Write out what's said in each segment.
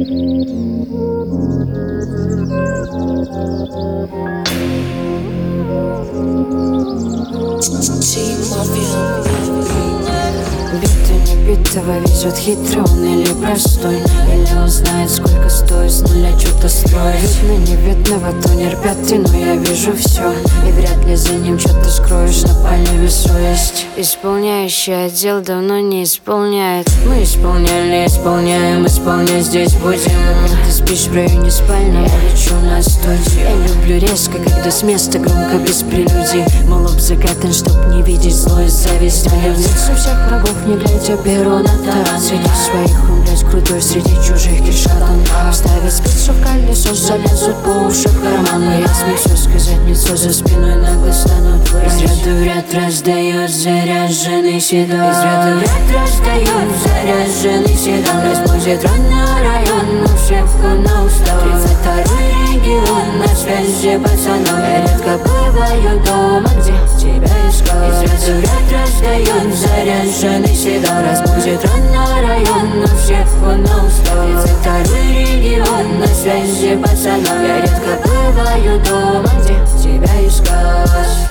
Биты не битого везет хитрый он или простой, или узнает, сколько стоит с нуля что-то строить. Видно невидного тонер пятый, но я вижу все, и вряд ли за ним что-то скроешь. На палеве совесть. Исполняющий отдел давно не исполняет. Мы исполняли, исполняем, исполнять здесь будем. Ты спишь в районе спальни, я лечу на студию. Я люблю резко, когда с места громко без прелюдий. Мой лоб закатан, чтоб не видеть зло и зависть. Мне в лицо всех врагов, не глядя, беру на таран. Среди своих он, блядь, крутой, среди чужих кишат он. Ставит спицу в колесо, залезут по уши в карман. Но я смею сказать, лицо за спиной нагло станут вырать. Из ряда в ряд раздает заряженный седан. Из ряда в ряд раздает заряженный седан. Разбудит рано район, у всех на устал. 32-й регион, на связи пацанов. Я редко бываю дома, где тебя искал. Из ряда в ряд раздает заряженный седан. Разбудит рано район, у всех на устал. 32-й регион, на связи пацанов. Я редко бываю дома, где тебя искать.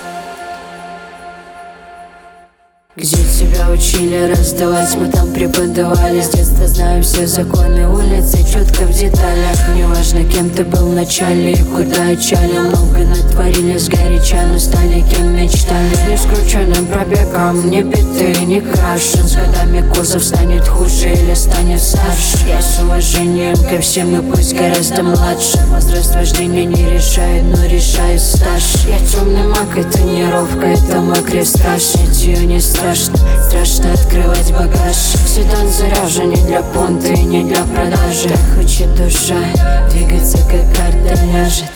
Где тебя учили раздавать, мы там преподавали. С детства знаем все законы улицы, четко в деталях. Неважно, кем ты был в начале и куда отчали. Много натворили сгоряча, но стали кем мечтали. Не скрученным пробегом, не битый, не крашен. С годами кузов станет хуже или станет старше. Я с уважением ко всем, и пусть гораздо младше. Возраст вождения не решает, но решает стаж. Я темный маг, и тренировка, это мой крест страж. Ее не страшно. Страшно открывать багаж. Седан заряжен не для понта и не для продажи. Так хочет душа двигаться, как карта ляжет.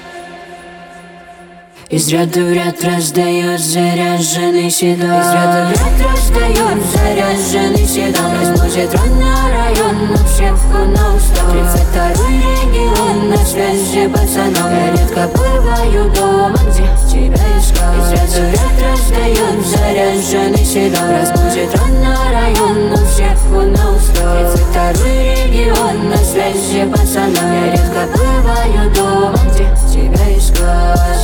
Из ряда в ряд раздает заряженный седан. Из ряда в ряд раздает заряженный седан. Разбудит рано район, у всех на устал. 32-й регион, на связи пацанов. Я редко бываю дома, где тебя искал. Из ряда в ряд раздает заряженный седан. Разбудит рано район, у всех на устал. 32-й регион, на связи пацанов. Я редко бываю дома, где тебя искать.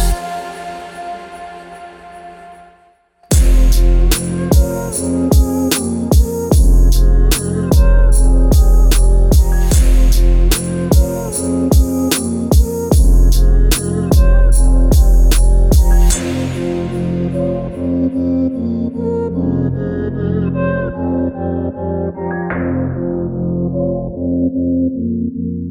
Thank you.